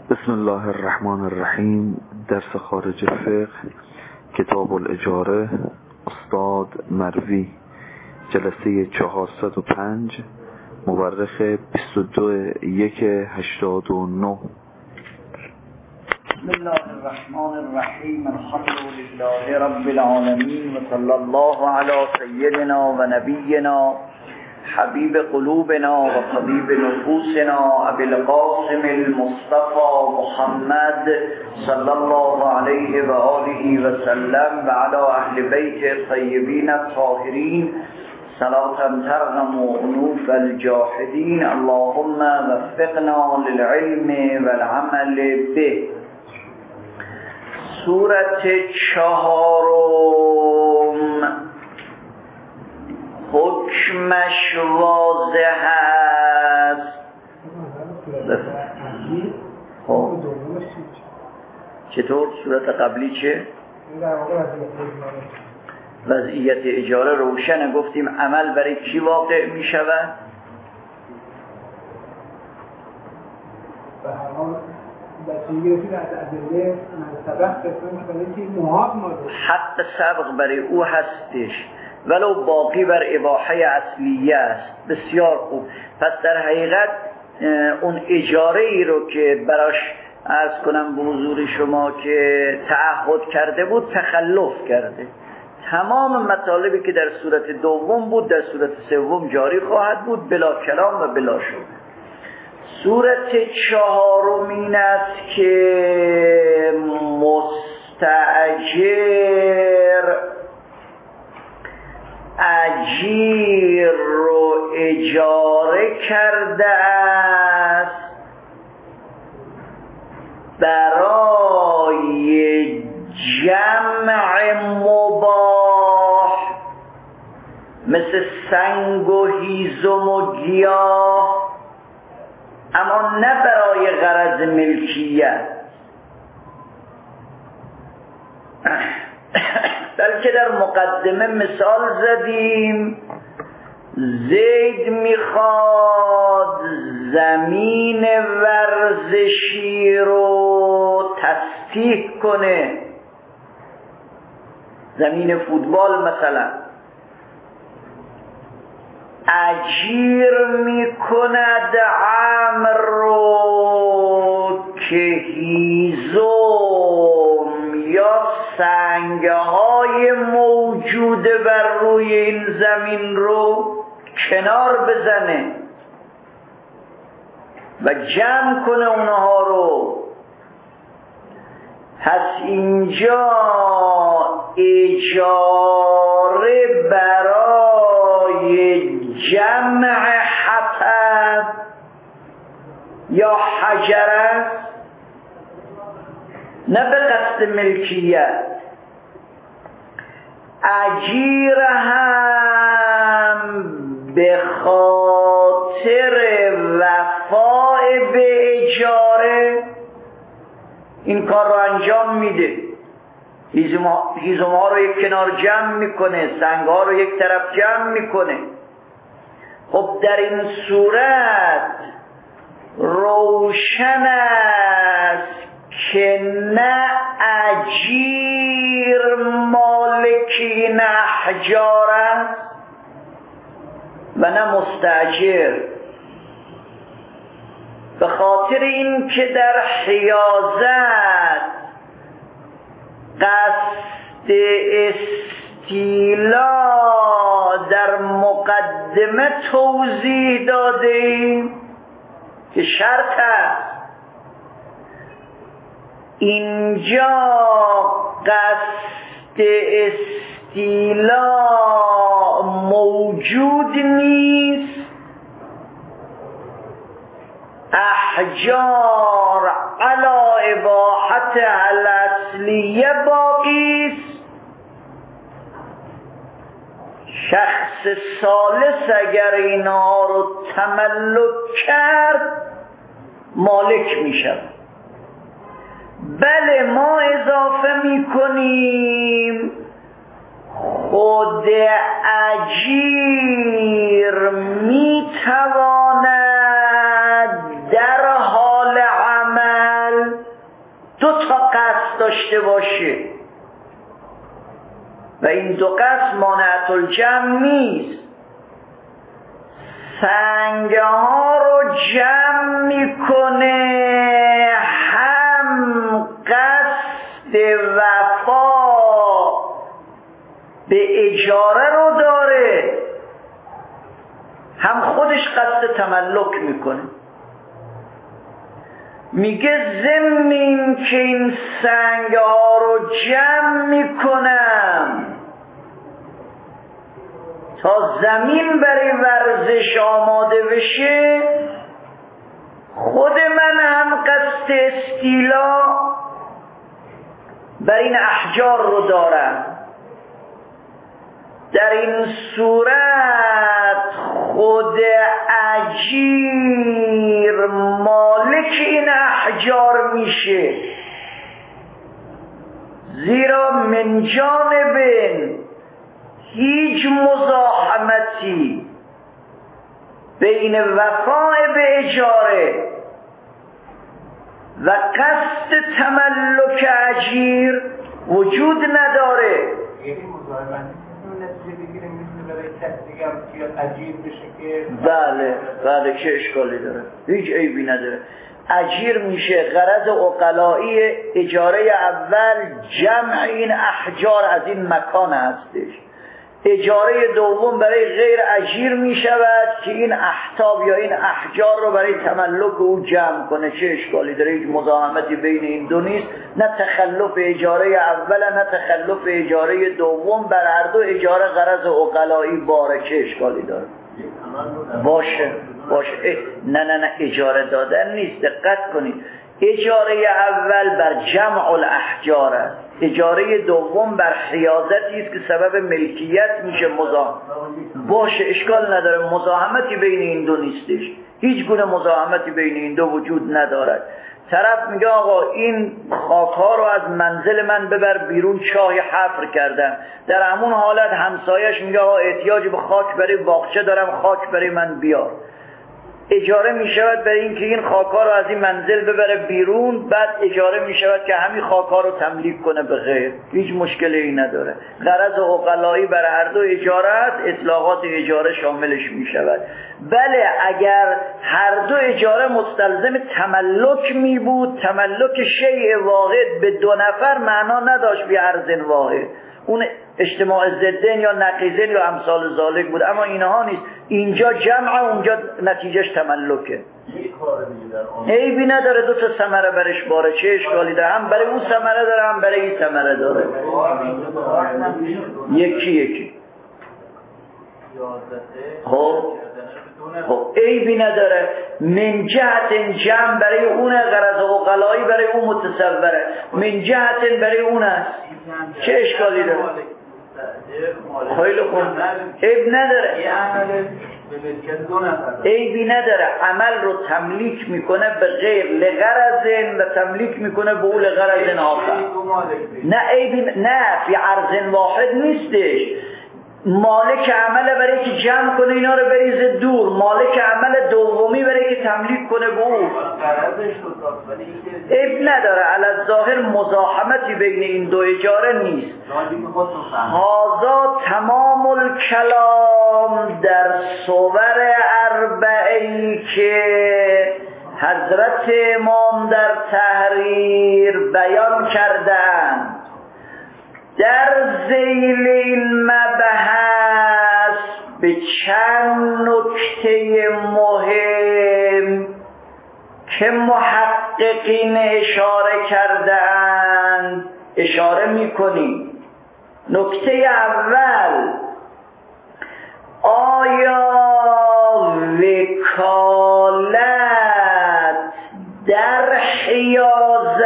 بسم الله الرحمن الرحیم. درس خارج فقه، کتاب الاجاره، استاد مروی، جلسه 405، مورخ 22/1/89. بسم الله الرحمن الرحیم. الحمد لله رب العالمین و صلی الله علی سیدنا و نبینا حبیب قلوبنا و طبیب نفوسنا ابی القاسم المصطفى محمد صلی الله علیه و آله و سلم و علی اهل بیت طیبین الطاهرین صلاة ترغم انوف الجاحدین. اللهم وفقنا للعلم والعمل به. سورت 4 حکمش واضح است. خب چطور صورت قبلی چه؟ وضعیت اجاره روشن، گفتیم عمل برای کی واقع می شود؟ حق سبق برای او هستش ولو باقی بر اباحه اصلیه است. بسیار خوب. پس در حقیقت اون اجاره ای رو که براش عرض کنم به حضور شما که تعهد کرده بود تخلف کرده. تمام مطالبی که در صورت دوم بود در صورت سوم جاری خواهد بود بلا کلام و بلا شبهه. صورت 4 این است که مستأجر اجیر رو اجاره کرده است برای جمع مباح مثل سنگ و هیزم و گیاه، اما نه برای غرض ملکیت، بلکه در مقدمه مثال زدیم زید میخواد زمین ورزشی رو تصحیح کنه، زمین فوتبال مثلا، اجیر میکند عمر رو که هیزم یا سنگهای موجود بر روی این زمین رو کنار بزنه و جمع کنه اونها رو. پس اینجا اجاره برای جمع حطب یا حجر است، نه به قصد ملکیت. اجیر هم به خاطر وفاء به اجاره این کار رو انجام میده. هیزم ها رو یک کنار جمع میکنه، سنگ ها رو یک طرف جمع میکنه. خب در این صورت روشن است که نه اجیر مالک این احجار است و نه مستاجر، به خاطر این که در حیازت قصد استیلا در مقدمه توضیح دادیم که شرط است. اینجا قصد استیلا موجود نیست، احجار علی اباحت الاصلیه باقی است. شخص ثالث اگر اینها رو تملک کرد مالک می شود. بله ما اضافه می کنیم خود اجیر می تواند در حال عمل داشته باشه و این دو قسم مانعت الجمع نیست. سنگه ها رو جمع میکنه، هم قصد وفا به اجاره رو داره، هم خودش قصد تملک میکنه. میگه ضمن این که این سنگ ها رو جمع میکنم تا زمین برای ورزش آماده بشه، خود من هم قصد استیلا بر این احجار رو دارم. در این صورت خود اجیر مالک این احجار میشه، زیرا من جانب هیچ مزاحمتی بین وفاء به اجاره و قصد تملک اجیر وجود نداره. بله چه اشکالی داره؟ هیچ عیبی نداره. اجیر میشه غرض عقلایی اجاره اول جمع این احجار از این مکان هستش. اجاره دوم برای غیر اجیر میشود که این احتاب یا این احجار رو برای تملک او جمع کنه. چه اشکالی داره؟ هیچ مزاحمتی بین این دو نیست، نه تخلف اجاره اول نه تخلف اجاره دوم، بر هر دو اجاره غرض عقلایی باره. چه اشکالی داره؟ باشه نه اجاره دادن نیست، دقت کنید. اجاره اول بر جمع الاحجار است، اجاره دوم بر حیازتی است که سبب ملکیت میشه. باشه اشکال نداره، مزاحمتی بین این دو نیستش، هیچ گونه مزاحمتی بین این دو وجود ندارد. طرف میگه آقا این خاک‌ها رو از منزل من ببر بیرون، چاهی حفر کردم. در همون حالت همسایش میگه آقا احتیاج به خاک برای باغچه دارم، خاک برای من بیار. اجاره می شود برای اینکه این خاک‌ها رو از این منزل ببره بیرون، بعد اجاره می شود که همین خاک‌ها رو تملیک کنه به غیر. هیچ مشکلی نداره. غرض عقلایی برای هر دو اجاره است، اطلاقات اجاره شاملش می شود. بله اگر هر دو اجاره مستلزم تملک می بود، تملک شیء واحد به دو نفر معنا نداشت بی ارض واحد، اون اجتماع ضدین یا نقیضین یا امثال ذالک بود. اما اینها نیست، اینجا جمع، اونجا نتیجهش تملکه. عیبی نداره، دو تا ثمره برش باره. چه اشکالی داره؟ هم برای اون ثمره داره هم برای این ثمره داره. یکی خب عیبی نداره. من جهت جمع برای اونه، غرض عقلایی برای اون متصوره، من جهت برای اون است. چه اشکالی داره؟ خیلی خوب، عیب نداره، عیبی نداره. عمل رو تملیک میکنه به غیر لغرض و تملیک میکنه به اون لغرض آخر. نه عیبی نه، فی ارض واحد نیستش. مالک عمل برای که جمع کنه اینا رو بریزه دور، مالک عمل دومی برای که تملیک کنه به اون. عیب نداره، علی الظاهر مزاحمتی بین این دو اجاره نیست. هذا تمام الکلام در صور اربعه‌ای که حضرت امام در تحریر بیان کردند. در ذیل این مبحث به چند نکته مهم که محققین اشاره کردند اشاره می‌کنیم. نکته اول، آیا وکالت در حیازت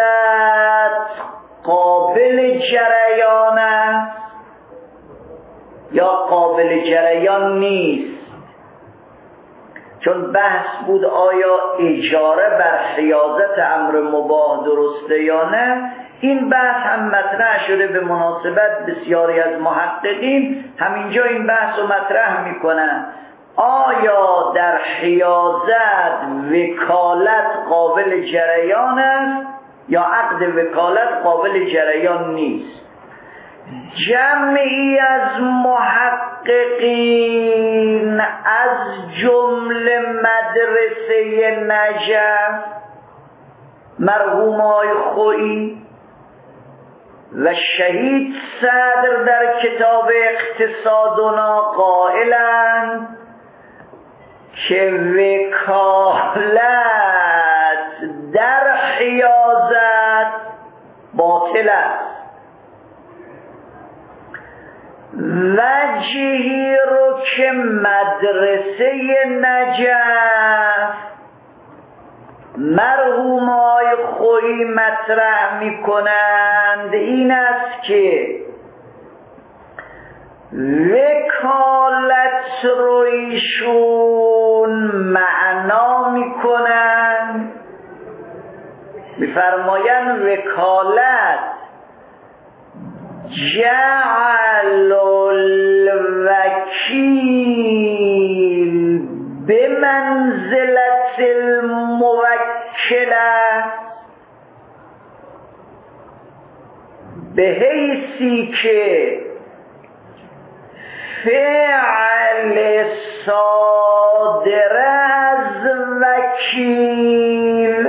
قابل جریان است یا قابل جریان نیست؟ چون بحث بود آیا اجاره بر حیازت امر مباح درسته یا نه. این بحث هم مطرح شده به مناسبت بسیاری از محققین، همینجا این بحث رو مطرح میکنن. آیا در حیازت وکالت قابل جریان است یا عقد وکالت قابل جریان نیست. جمعی از محققین از جمله مدرسه نجف مرحوم آقای خویی و شهید صدر در کتاب اقتصادنا قائلند که وکالت در حیازت باطل است. وجهی رو که مدرسه نجف مرحوم آقای خویی مطرح می کنند این است که وکالت رو ایشون معنا می کنند، می فرمایند وکالت جعل الوکیل بمنزلت الموکله، به حیثی که فعل صادر از وکیل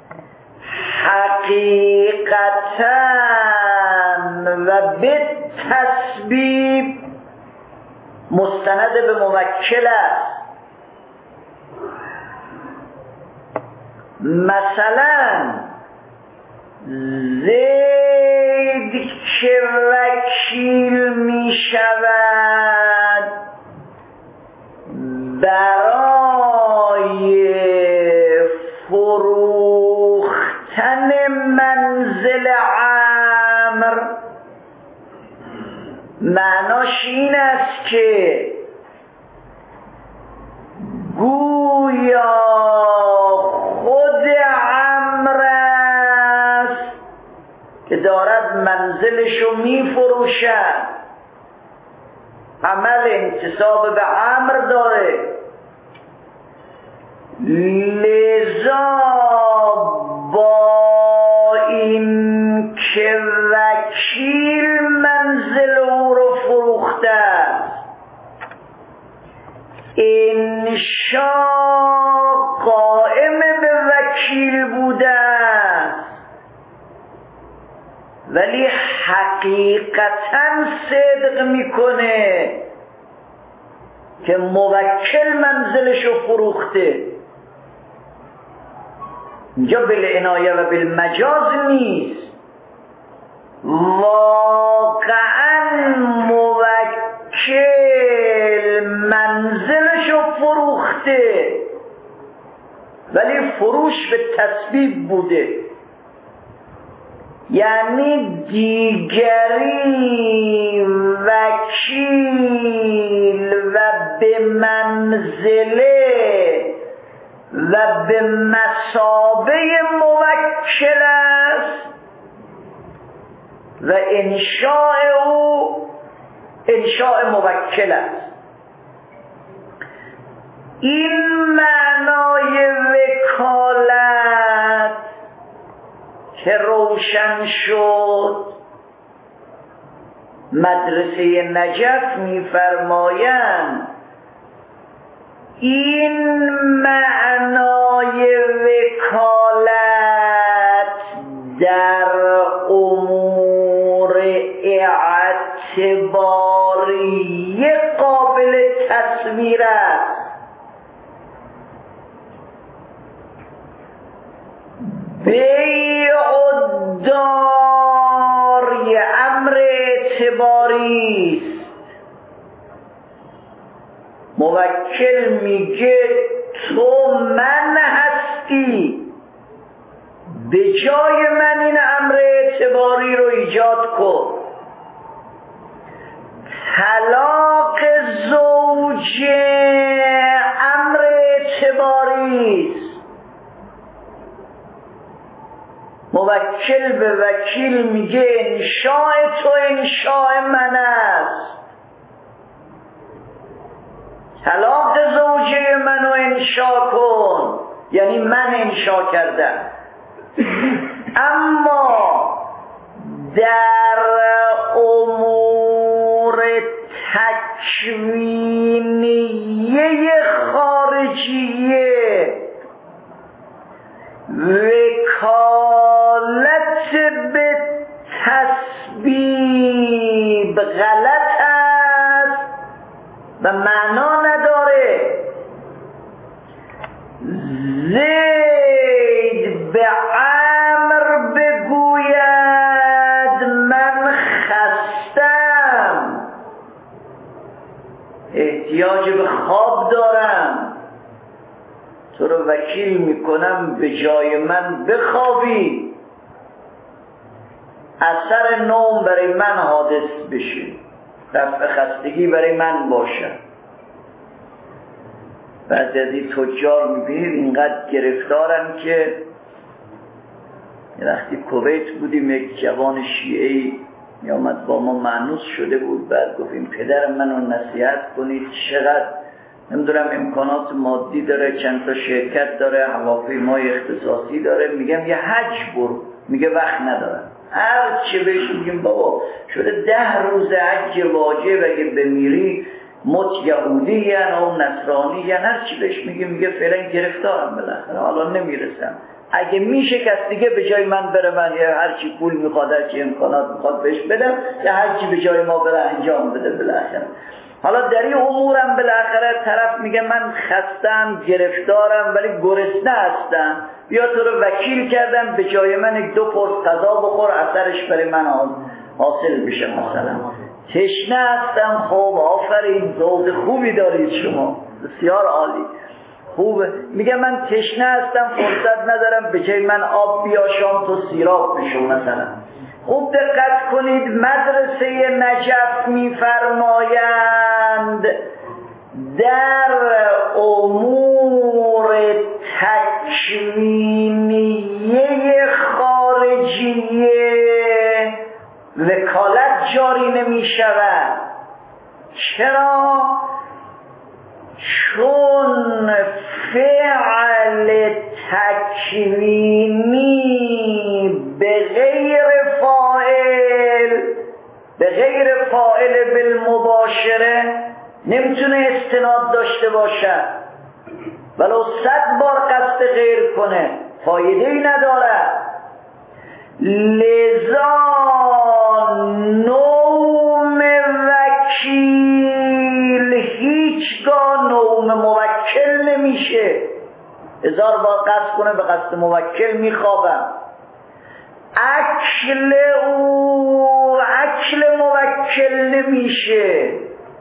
حقیقتاً و به تسبیب مستند به موکل است. مثلا زید که وکیل می شود برای فروختن منزل عمرو، معناش این است که گویا خود عمرو است که دارد منزلشو می فروشد، عمل انتساب به عمرو داره، لذا با این که وکیل منزل او رو فروخته است، انشاء قائم به وکیل بوده است، ولی حقیقتا صدق میکنه که موکل منزلشو فروخته. اینجا بالعنایه و بالمجاز نیست، واقعا موکل منزلشو فروخته ولی فروش به تسبیب بوده، یعنی دیگری وکیل و به منزله و به مثابه موکل است و انشاء او انشاء موکل است. این معنای وکالت که روشن شد، مدرسه نجف می‌فرمایند این معنای وکالت در امور اعتباری قابل تصویر است. بیع الدار یه امر اعتباری است. موکل میگه تو من هستی، به جای من این امر اعتباری رو ایجاد کن. طلاق زوجه امر اعتباری است. موکل به وکیل میگه انشاء تو انشاء من است، طلاق زوجه منو انشاء کن، یعنی من انشاء کردم. اما در امور تکوینیه خارجیه وکالت به تسبیب غلط است و معنا نداره. زید به عمرو بگوید من خستم، احتیاج به خواب دارم، تو رو وکیل میکنم به جای من بخوابی، اثر نوم برای من حادث بشه، رفع خستگی برای من باشه. بعضی از این تجار میبینید اینقدر گرفتارن که وقتی کویت بودیم یک جوان شیعه‌ای میامد با ما مانوس شده بود، بعد گفتیم پدر منو نصیحت کنید، چقدر نمیدونم امکانات مادی داره، چند تا شرکت داره، هواپیمای اختصاصی داره، میگم یه حج برو، میگه وقت ندارم. هر چه بهش میگیم بابا شده 10 روز حج واجب، اگه بمیری مت یهودی یعنی او نصرانی یعنی هر چی بهش میگیم میگه فعلا گرفتارم، بالاخره حالا نمیرسم، اگه میشه کس دیگه به جای من بره، من یه هر چی پول میخواد هر چی امکانات میخواد بهش بدم یا هر چی به جای ما بره انجام بده بالاخره. حالا در این امورم بالاخره طرف میگه من خستم گرفتارم ولی گرسنه هستم، بیا تو رو وکیل کردم به جای من 2 پرس غذا بخور، اثرش برای من حاصل بشه. مثلا تشنه هستم، خب آفرین ذوق خوبی دارید شما، بسیار عالی خوبه. میگه من تشنه هستم فرصت ندارم، به جای من آب بیا شام تو سیراب بشو مثلا. خوب دقت کنید، مدرسه نجف میفرمایند در امور تکوینیه خارجیه وکالت جاری نمی شود. چرا؟ چون فعل تکوینی به غیر فاعل بالمباشره نمیتونه استناد داشته باشد، ولو 100 بار قصد غیر کنه فایده‌ای نداره. لذا نوم وکیل هیچگاه نوم موکل نمیشه. 1000 بار قصد کنه به قصد موکل میخوابم. اکل موکل نمیشه،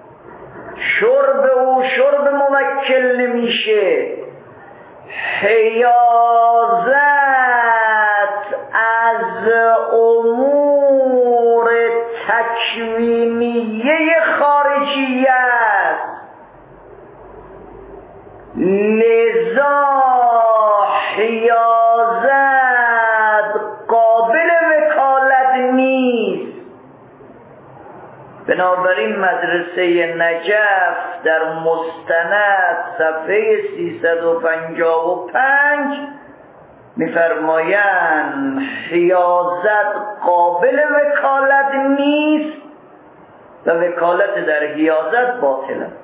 شرب موکل نمیشه. حیازت از امور تکوینیه خارجیه است، لذا حیازت قابل وکالت نیست. بنابراین مدرسه نجف در مستند صفحه 355 میفرمایند حیازت قابل وکالت نیست و وکالت در حیازت باطل است.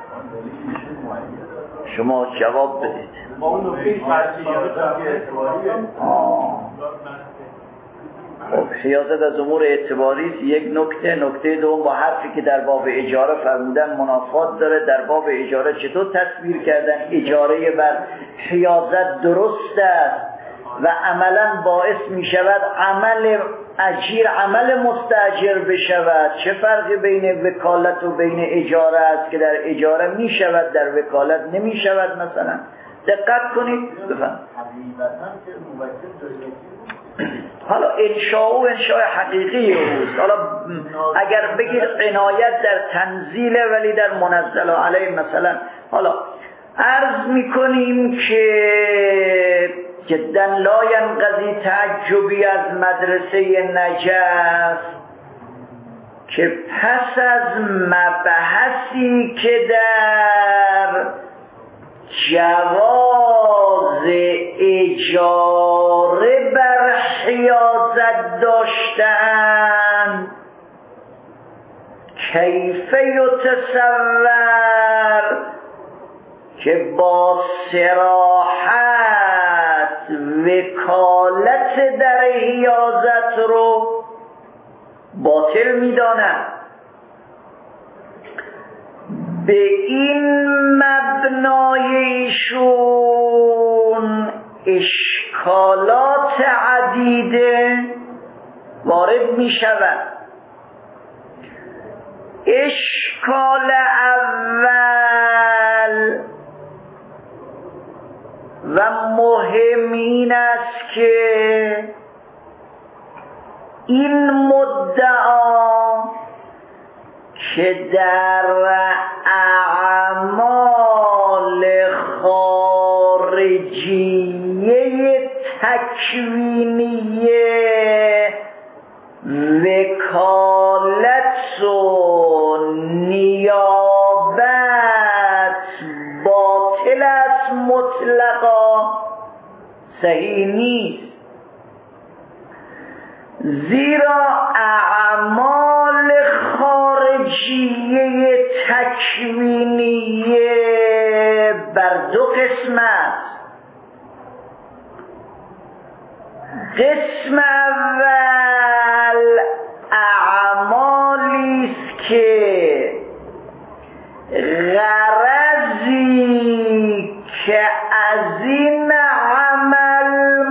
شما جواب بدید. خب حیازت از امور اعتباری است، یک نکته دوم با حرفی که در باب اجاره فرمودن منافات داره. در باب اجاره چطور تصویر کردن اجاره بر حیازت درست است و عملا باعث می شود عمل اجیر عمل مستاجر بشود. چه فرقی بین وکالت و بین اجاره است که در اجاره می شود در وکالت نمی شود؟ مثلا دقت کنید بفهم. حالا انشاء حقیقی اوست. حالا اگر بگید عنایت در تنزیل ولی در منزل علیه مثلا. حالا عرض میکنیم که جدا لا ینقضی تعجبی از مدرسه نجف که پس از مبحثی که در جواز اجاره بر حیازت داشتند کیف یتصور که با صراحت وکالت در حیازت رو باطل می‌دانند. به این مبنای ایشون اشکالات عدیده وارد می شود. اشکال اول و مهم این است که این مدعا که در اعمال خارجیه تکوینیه وکالت و نیابت باطل است مطلقا صحیح نیست، زیرا اعمال خارجیه تکوینیه بر دو قسم است. قسم اول اعمالی است که غرضی که از این عمل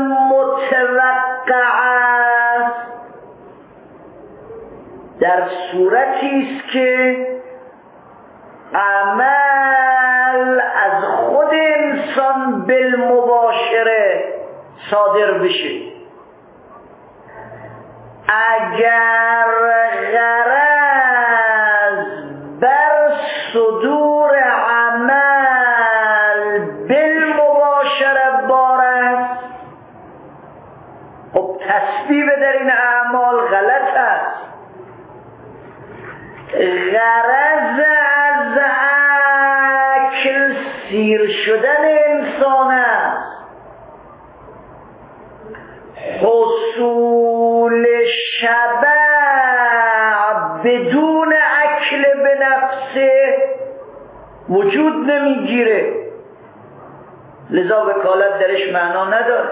متوقع است در صورتی است که عمل از خود انسان بالمباشره صادر بشه. اگر غرض بر صدور عمل بالمباشره بار است، خب تسبیب در این اعمال غلط است. غرض از اکل سیر شدن انسان است، حصول شبع بدون اکل به نفسه وجود نمیگیره، لذا وکالت درش معنا نداره.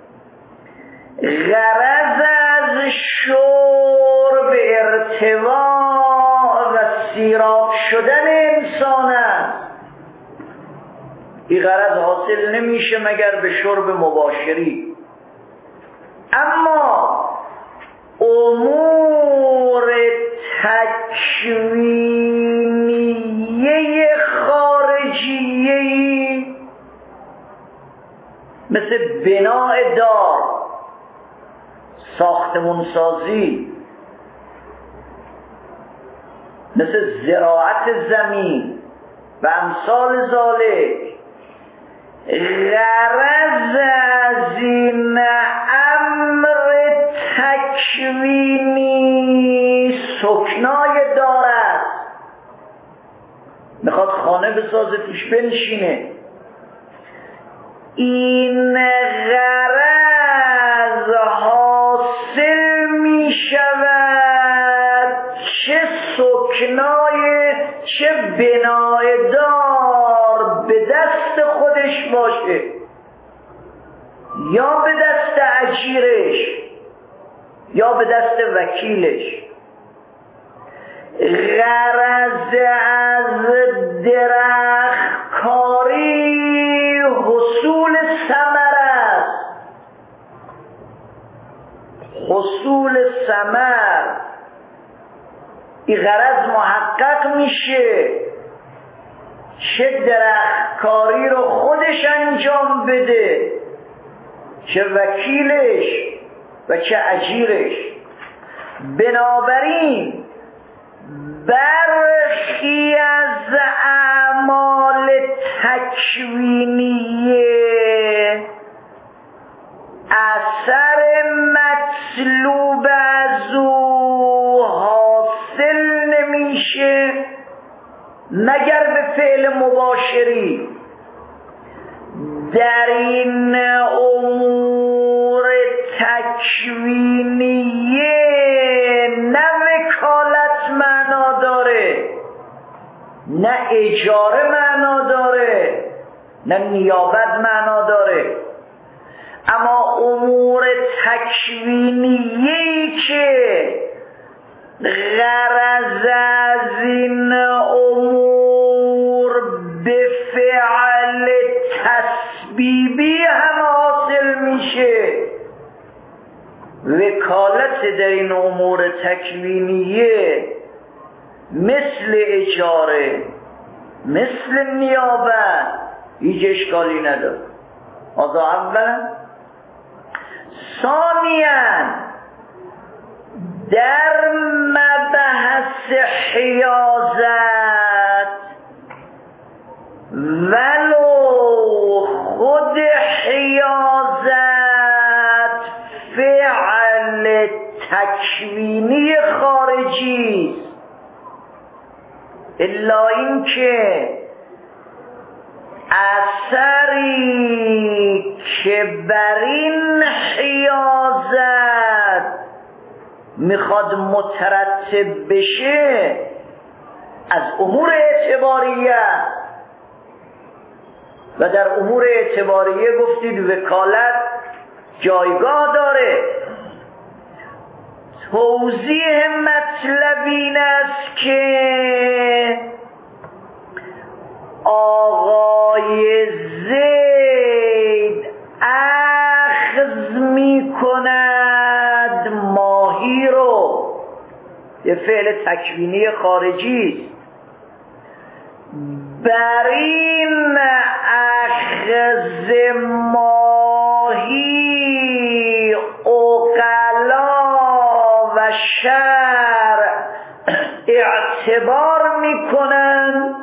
غرض از شرب ارتواء و سیراب شدن انسان است، این غرض حاصل نمیشه مگر به شرب مباشری. اما امور تکوینیه خارجیه مثل بناء دار، ساختمون سازی، مثل زراعت زمین و امثال ذالک، غرض از این امر تکوینی سکنای دار است، میخواد خانه بسازه توش بنشینه. این غرض حاصل میشود چه سکنای چه بنای دار به دست خودش باشه یا به دست اجیرش یا به دست وکیلش. غرض از درختکاری حصول ثمر است، حصول ثمر این غرض محقق میشه چه درختکاری رو خودش انجام بده، چه وکیلش و چه اجیرش. بنابراین برخی از اعمال تکوینیه اثر مطلوب از او حاصل نمیشه مگر به فعل مباشری. در این امور تکوینیه تکوینیه نه وکالت معنا داره، نه اجاره معنا داره، نه نیابت معنا داره. اما امور تکوینیه‌ای که غرض از این امور به فعل تسبیبی هم حاصل میشه، وکالت در این امور تکوینیه مثل اجاره، مثل نیابت، هیچ اشکالی نداره. از اولا. ثانیاً در مبحث حیازت ولو خود حیازت فعل تکوینی خارجی است، الا اینکه اثری که بر این حیازت میخواد مترتب بشه از امور اعتباریه، و در امور اعتباریه گفتید وکالت جایگاه داره. توضیح مطلب این است که آقای زید اخذ می کند ماهی رو، یه فعل تکوینی خارجی، بر این اخذ ماهی عقلا و شرع اعتبار می کنند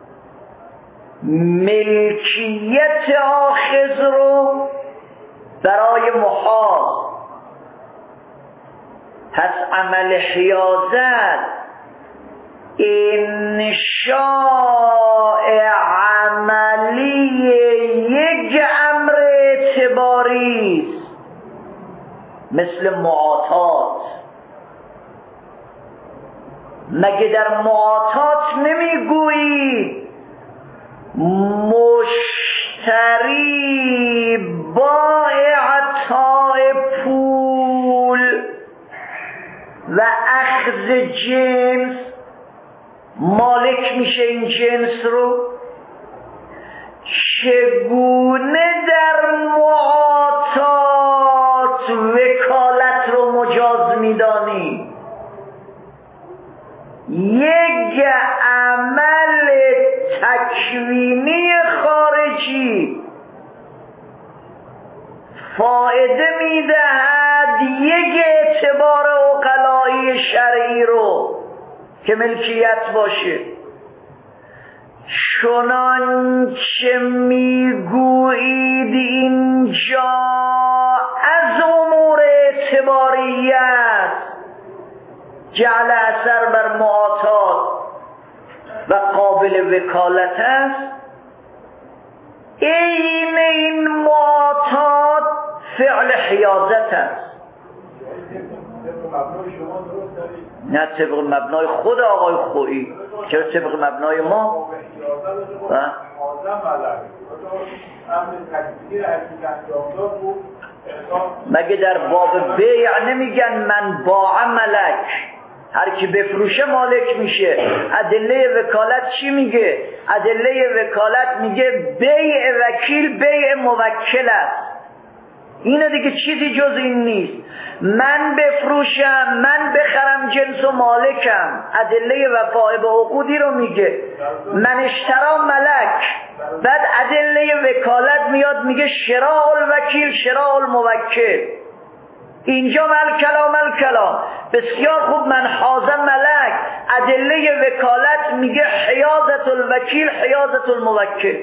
ملکیت آخذ رو برای محاض. پس عمل حیازت انشاء عملی یک امر اعتباری است، مثل معاطات. مگه در معاطات نمیگویی مشتری با اعطای پول و اخذ جنس مالک میشه این جنس رو؟ چگونه در معاطات وکالت رو مجاز میدانی؟ یک عمل تکوینی خارجی فایده میدهد یک اعتبار عقلایی شرعی رو که ملکیت باشه. چنانچه میگویید اینجا از امور اعتباریت جعل اثر بر معاطات و قابل وکالت است، این معاطات فعل حیازت است. نه طبق مبنای خود آقای خویی، چرا طبق مبنای ما؟ مگه در باب بیع نمیگن من باع ملک، هر کی بفروشه مالک میشه؟ ادله وکالت چی میگه؟ ادله وکالت میگه بیع وکیل بیع موکل است. اینه دیگه، چیزی جز این نیست. من بفروشم، من بخرم، جنس و مالکم. ادله وفاء به عقودی رو میگه. من اشترا ملک. بعد ادله وکالت میاد میگه شراء الوکیل شراء الموکل. اینجا الکلام بسیار خوب، من حاضر ملک. ادله وکالت میگه حیازت الوکیل حیازت الموکل.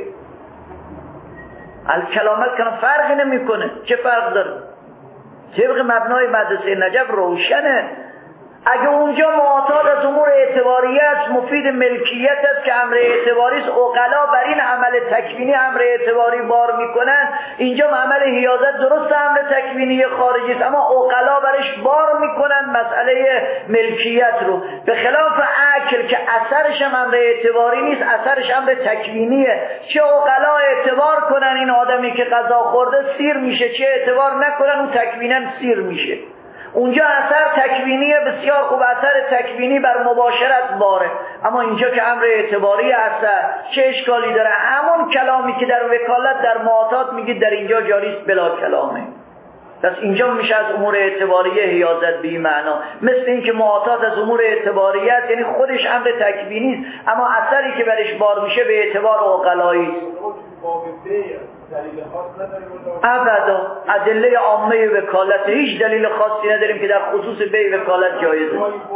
الکلام فرقی نمیکنه. چه فرق داره؟ طبق مبنای مدرسه نجف روشنه. اگه اونجا معتاد از امور اعتباری است، مفید ملکیت است که امر اعتباری است، عقلا بر این عمل تکوینی امر اعتباری بار میکنن، اینجا عمل حیازت درست امر تکوینی خارجی است، اما عقلا برش بار میکنن مسئله ملکیت رو، به خلاف عقل که اثرش هم امر اعتباری نیست، اثرش امر تکوینیه. چه عقلا اعتبار کنن این آدمی که غذا خورده سیر میشه، چه اعتبار نکنن اون تکویناً سیر میشه. اونجا اثر تکوینی بسیار خوب، اثر تکوینی بر مباشرت باره، اما اینجا که امر اعتباری اثر چه اشکالی داره؟ همون کلامی که در وکالت در معتاد میگید در اینجا جاری است بلا کلامه. پس اینجا میشه از امور اعتباریه حیازت به این معنا، مثل اینکه معتاد از امور اعتباریت یعنی خودش امر تکوینی است، اما اثری که برش بار میشه به اعتبار عقلایی است. ابدا ادله عامه وکالت هیچ دلیل خاصی نداریم که در خصوص بی وکالت جایزه.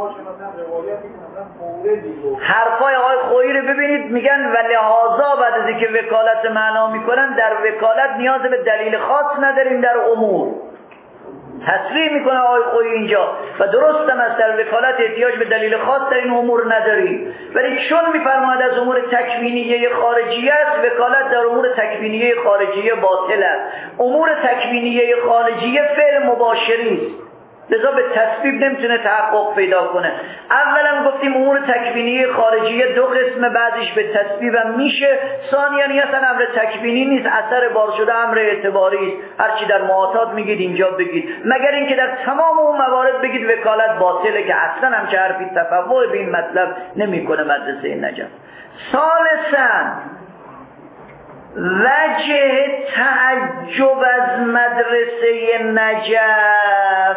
حرفای آقای خویی رو ببینید، میگن و لحاظا بعد از اینکه وکالت معنا میکنن در وکالت نیاز به دلیل خاص نداریم در امور. تصریح میکنه آقای خویی اینجا و درست هم است، در وکالت احتیاج به دلیل خاص در این امور نداری، ولی چون میفرماید از امور تکوینیه خارجیه است، وکالت در امور تکوینیه خارجیه باطل است. امور تکوینیه خارجیه فعل مباشری است، لذا به تسبیب نمیتونه تحقق پیدا کنه. اولا گفتیم امور تکوینی خارجیه دو قسم، بعضیش به تسبیب هم میشه، ثانیاً اصلا امر تکوینی نیست، اثر بار شده امر اعتباری است. هرچی در معتاد میگید اینجا بگید، مگر اینکه در تمام اون موارد بگید وکالت باطله که اصلا هم چه حرفی تفوع به این مطلب نمیکنه مدرسه نجف. ثالثاً وجه تعجب از مدرسه نجف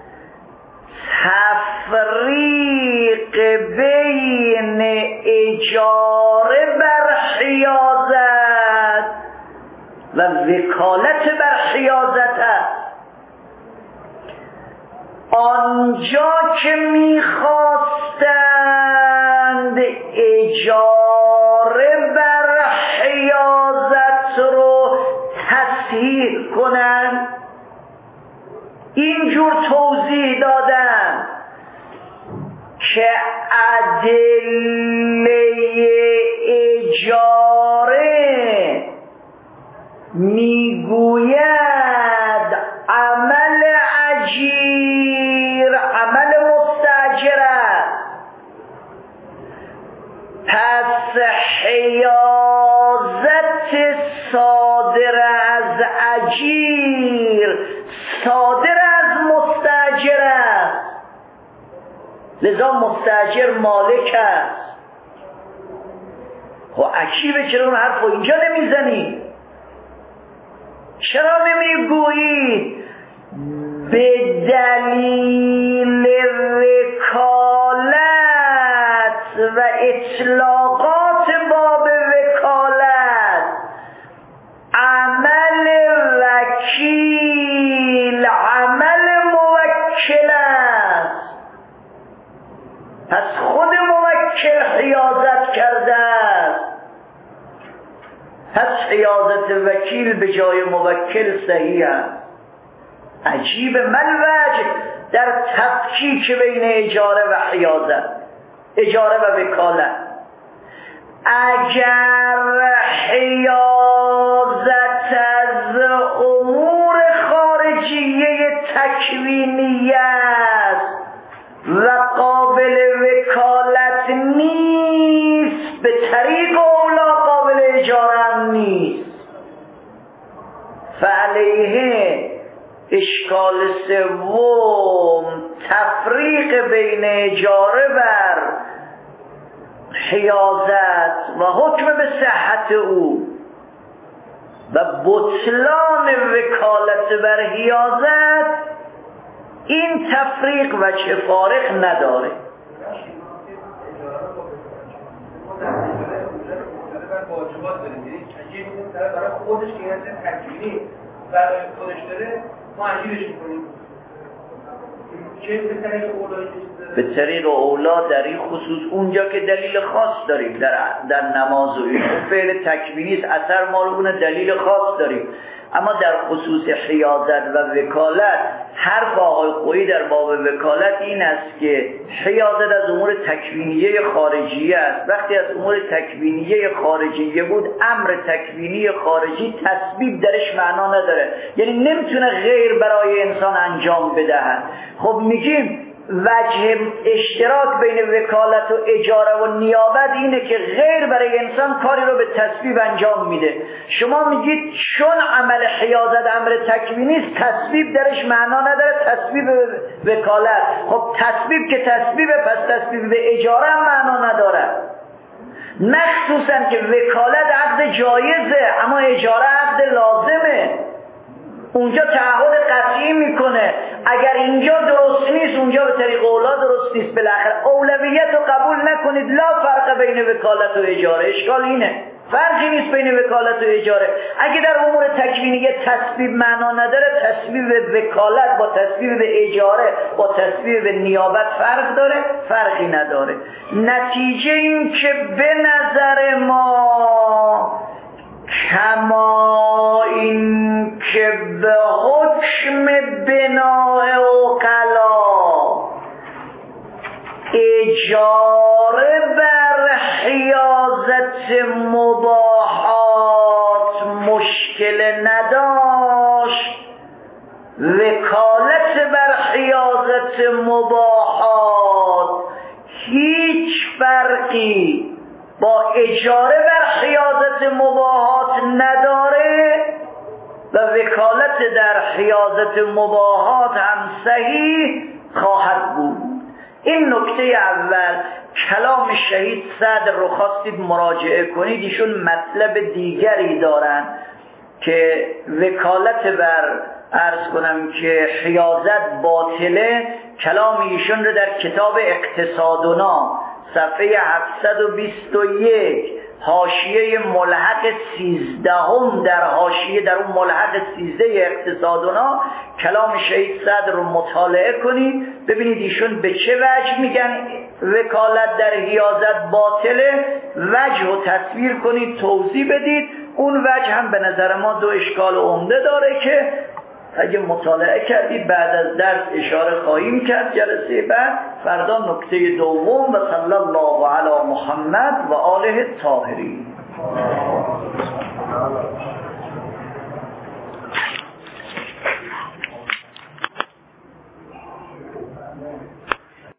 تفریق بین اجاره بر حیازت و وکالت بر حیازت است. آنجا که میخواستند اجاره بر حیازت رو تصحیح کنند، اینجور توضیح دادن که ادله اجاره میگوید عمل اجیر عمل مستاجر است، پس حیازت صادر از اجیر صادر از مستاجر است، لذا مستاجر مالک است. خب عجیبه چرا اون حرف رو اینجا نمیزنی؟ چرا نمیگویی به دلیل وکالت و اطلاقات باب وکالت عمل وکیل عمل موکل است، پس خود موکل حیازت کرده است، پس حیازت وکیل به جای موکل صحیح است. عجیب من وجه در تفکیک بین اجاره و حیازت، اجاره و وکالت. اگر حیازت از امور خارجیه تکوینی است و قابل وکالت نیست، به طریق اولا قابل اجاره هم نیست، فعلیه اشکال سوم تفریق بین اجاره بر حیازت و حکم به صحت او و بطلان وکالت بر حیازت، این تفریق و چه فارق نداره. برای خودش که هست تکوینی برای خودش داره ما عجیبش میکنیم به طریق اولا در این خصوص اونجا که دلیل خاص داریم در نماز و این فعل تکوینی است، اثر مالونه دلیل خاص داریم، اما در خصوص حیازت و وکالت حرف آقای خویی در باب وکالت این است که حیازت از امور تکوینیه خارجیه است. وقتی از امور تکوینیه خارجیه بود، امر تکوینی خارجی تسبیب درش معنا نداره، یعنی نمیتونه غیر برای انسان انجام بدهد. خب میگیم وجه اشتراک بین وکالت و اجاره و نیابت اینه که غیر برای انسان کاری رو به تسبیب انجام میده. شما میگید چون عمل حیازت امر تکوینی است، تسبیب درش معنا نداره، تسبیب وکالت. خب تسبیب که تسبیبه، پس تسبیب به اجاره هم معنا نداره، مخصوصا که وکالت عقد جایزه اما اجاره عقد لازمه. اونجا تعهد قطعی میکنه، اگر اینجا درست نیست اونجا به طریق اولا درست نیست. بالاخره اولویت رو قبول نکنید. لا فرق بین وکالت و اجاره. اشکال اینه فرقی نیست بین وکالت و اجاره. اگه در امور تکوینی تسبیب معنا نداره، تسبیب وکالت با تسبیب اجاره با تسبیب نیابت فرق داره؟ فرقی نداره. نتیجه این که به نظر ما کما این که به حکم بناء عقلا اجاره بر حیازت مباحات مشکل نداشت، وکالت بر حیازت مباحات هیچ فرقی با اجاره بر حیازت مباحات نداره و وکالت در حیازت مباحات هم صحیح خواهد بود. این نکته اول. کلام شهید صدر رو خواستید مراجعه کنید، ایشون مطلب دیگری دارن که وکالت بر عرض کنم که حیازت باطله. کلام ایشون رو در کتاب اقتصادنا صفحه 721 حاشیه ملحق 13 در حاشیه در اون ملحق 13 اقتصادنا کلام شهید صدر رو مطالعه کنید، ببینید ایشون به چه وجه میگن وکالت در حیازت باطله. وجه رو تصویر کنید، توضیح بدید. اون وجه هم به نظر ما دو اشکال عمده داره که اگه مطالعه کردید بعد از درس اشاره خواهیم کرد جلسه بعد. فردا نکته دوم. و صلی الله علی محمد و آله الطاهرین.